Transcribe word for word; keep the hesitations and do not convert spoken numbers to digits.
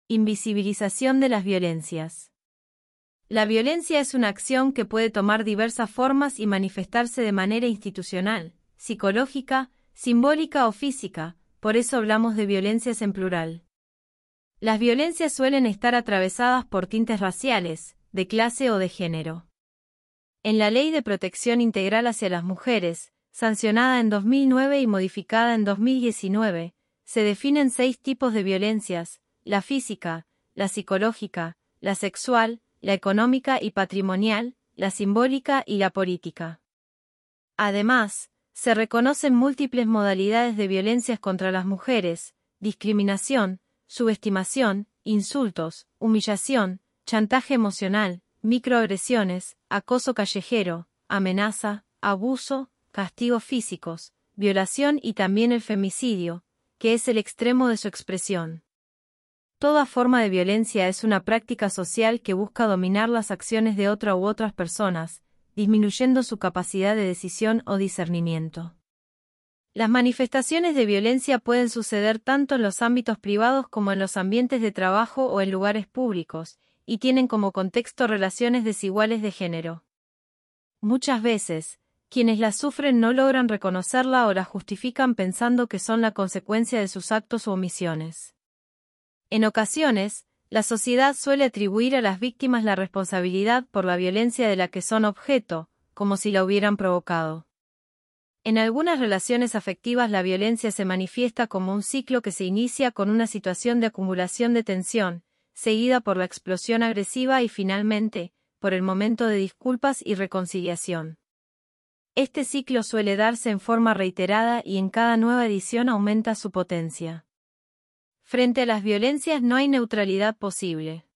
Invisibilización de las violencias. La violencia es una acción que puede tomar diversas formas y manifestarse de manera institucional, psicológica, simbólica o física, por eso hablamos de violencias en plural. Las violencias suelen estar atravesadas por tintes raciales, de clase o de género. En la Ley de Protección Integral hacia las Mujeres, sancionada en dos mil nueve y modificada en dos mil diecinueve, se definen seis tipos de violencias: la física, la psicológica, la sexual, la económica y patrimonial, la simbólica y la política. Además, se reconocen múltiples modalidades de violencias contra las mujeres: discriminación, subestimación, insultos, humillación, chantaje emocional, microagresiones, acoso callejero, amenaza, abuso, castigos físicos, violación y también el femicidio, que es el extremo de su expresión. Toda forma de violencia es una práctica social que busca dominar las acciones de otra u otras personas, disminuyendo su capacidad de decisión o discernimiento. Las manifestaciones de violencia pueden suceder tanto en los ámbitos privados como en los ambientes de trabajo o en lugares públicos, y tienen como contexto relaciones desiguales de género. Muchas veces, quienes la sufren no logran reconocerla o la justifican pensando que son la consecuencia de sus actos u omisiones. En ocasiones, la sociedad suele atribuir a las víctimas la responsabilidad por la violencia de la que son objeto, como si la hubieran provocado. En algunas relaciones afectivas la violencia se manifiesta como un ciclo que se inicia con una situación de acumulación de tensión, seguida por la explosión agresiva y finalmente, por el momento de disculpas y reconciliación. Este ciclo suele darse en forma reiterada y en cada nueva edición aumenta su potencia. Frente a las violencias no hay neutralidad posible.